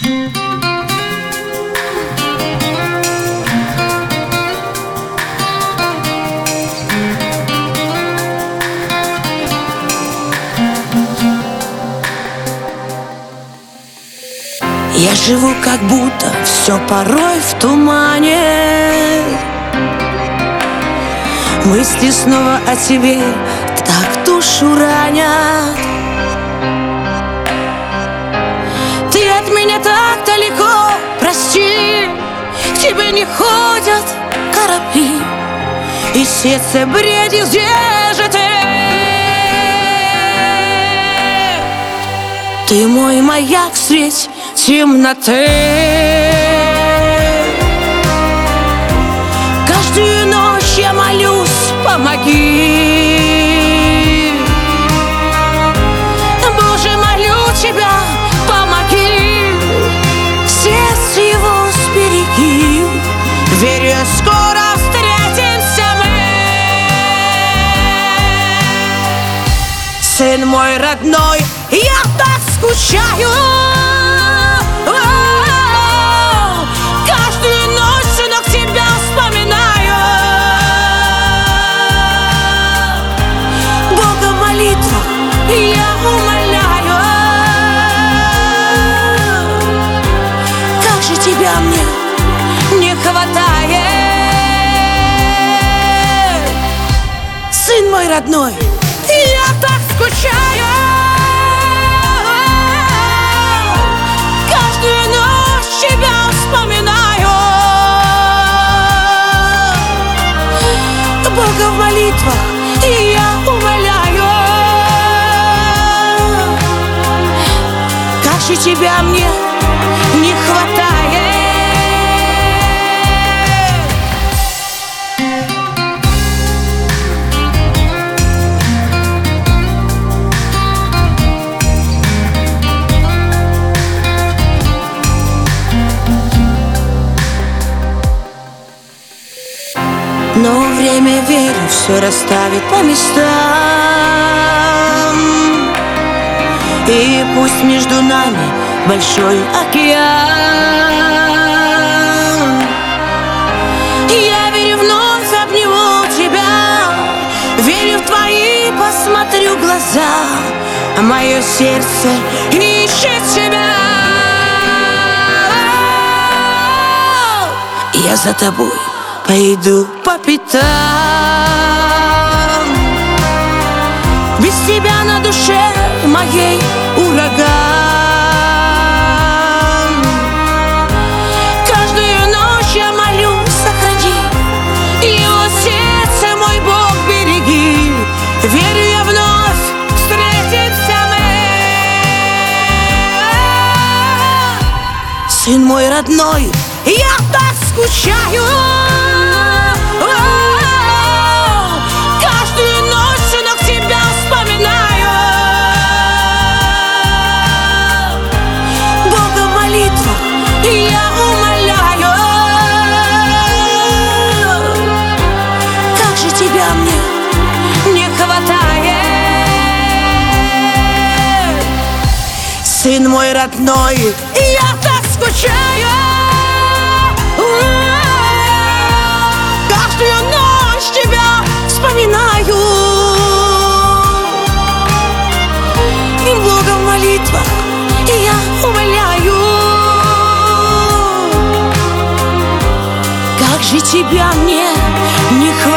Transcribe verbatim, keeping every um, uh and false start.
Я живу как будто все порой в тумане. Мысли снова о тебе так душу ранят. Ты от меня так далеко, прости. К тебе не ходят корабли, и сердце бредит, где же ты? Ты мой маяк средь темноты. Каждую ночь я молюсь, помоги. Боже, молю тебя, помоги. Сердце его сбереги. Верю, скоро встретимся мы. Сын мой родной, я так скучаю. Каждую ночь, сынок, тебя вспоминаю. Бога в молитвах я умоляю. Как же тебя мне не хватает, сын мой родной, я так скучаю. Бога в молитвах и я умоляю. Как же тебя мне не хватает. Но время, верю, все расставит по местам. И пусть между нами большой океан. Я верю, вновь обниму тебя. Верю в твои, посмотрю глаза. А мое сердце ищет тебя. Я за тобой пойду по пятам. Без тебя на душе моей ураган. Каждую ночь я молю, сохрани его сердце, мой Бог, береги. Верю, я вновь встретимся мы. Сын мой родной, я так скучаю. Каждую ночь, сынок, тебя вспоминаю. Бога в молитвах я умоляю. Как же тебя мне не хватает, сын мой родной, я так скучаю. Каждую ночь тебя вспоминаю. И Бога в молитвах я умоляю. Как же тебя мне не хватает.